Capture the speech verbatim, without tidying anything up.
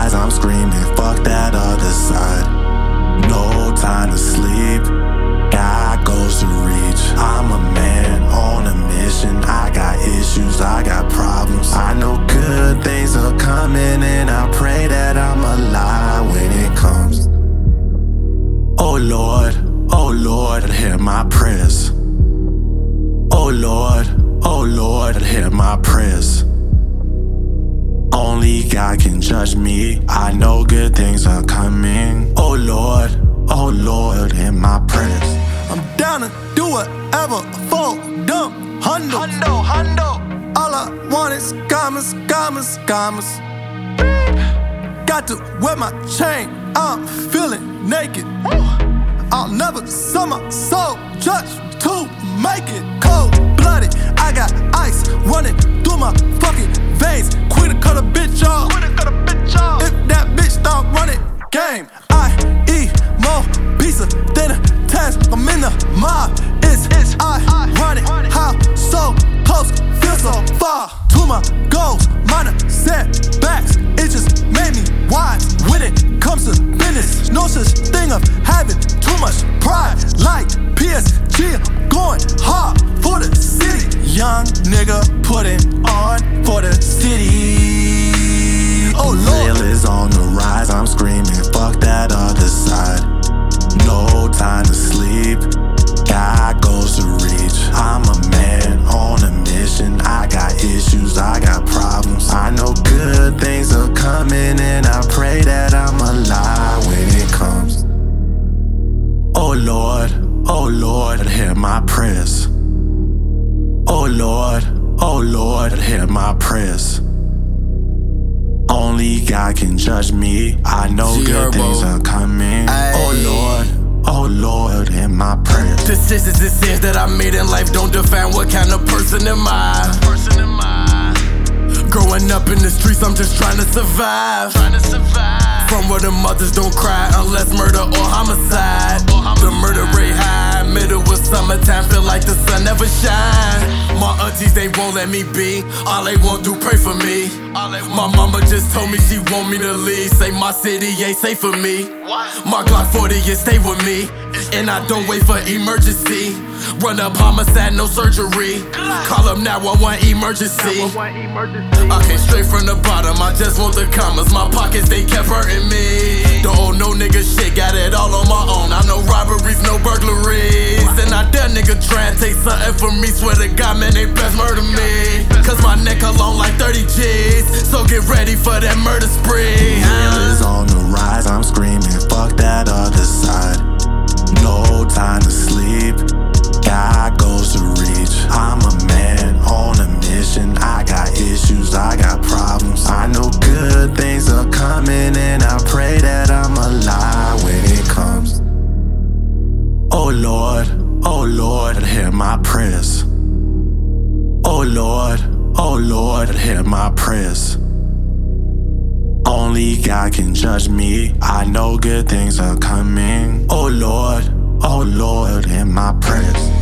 rise, I'm screaming, fuck that other side. No time to sleep, God goes to reach. I'm a man on a mission, I got issues, I got problems. I know good things are coming and I pray that I'm alive when it comes. Oh Lord, oh Lord, hear my prayers. Oh Lord, oh Lord, hear my prayers. Only God can judge me, I know good things are coming. Oh Lord, oh Lord, hear my prayers. I'm down to do whatever for them hundo, hundo, hundo. All I want is commas, commas, commas. Got to wear my chain, I'm feeling naked. I'll never sell my soul just to make it cold-blooded. I got ice running through my fucking veins. Quit to cut a bitch off. If that bitch start running game, I eat more pizza than a task. I'm in the mob. It's, it's ironic how so close feel so far to my goals. Minor setbacks, it just made me wise when it comes to business. No such thing of having too much pride. Like P S G, going hard for the city. Young nigga putting on for the city. Oh Lord, Real is on the rise, I'm screaming, fuck that other side. No time to sleep, God goes to reach. I'm a man on a mission, I got issues, I got problems. I know good things are coming and I pray that I'm alive when it comes. Oh Lord, oh Lord, hear my prayers. Oh Lord, oh Lord, hear my prayers. Only God can judge me, I know G good Herbo. things are coming. Ay. Oh Lord, oh Lord, hear my prayers. Decisions and sins that I made in life don't define what kind of person am I. Person am I. Growing up in the streets, I'm just trying to survive. Trying to survive. From where the mothers don't cry unless murder or homicide. Or homicide. The murder rate high, middle of summertime, feel like the sun never shine. My aunties, they won't let me be. All they want do pray for me. My mama just told me she want me to leave. Say my city ain't safe for me. My Glock forty is stay with me, and I don't wait for emergency. Run up homicide, no surgery. Call up nine one one emergency. I came straight from the bottom, I just want the commas. My pockets, they kept hurting me. Don't owe no nigga shit, got it all on my own. I know robberies, no burglaries. And I dare nigga try and take something from me. Swear to God, man, they best murder me. Cause my neck alone like thirty G's. So get ready for that murder spree. Real is on the rise, I'm screaming, fuck that other side. No time to sleep, God goes to reach. I'm a man on a mission, I got issues, I got problems. I know good things are coming and I pray that I'm alive when it comes. Oh Lord, oh Lord, hear my prayers. Oh Lord, oh Lord, hear my prayers. Only God can judge me, I know good things are coming. Oh Lord, oh Lord, hear my prayers.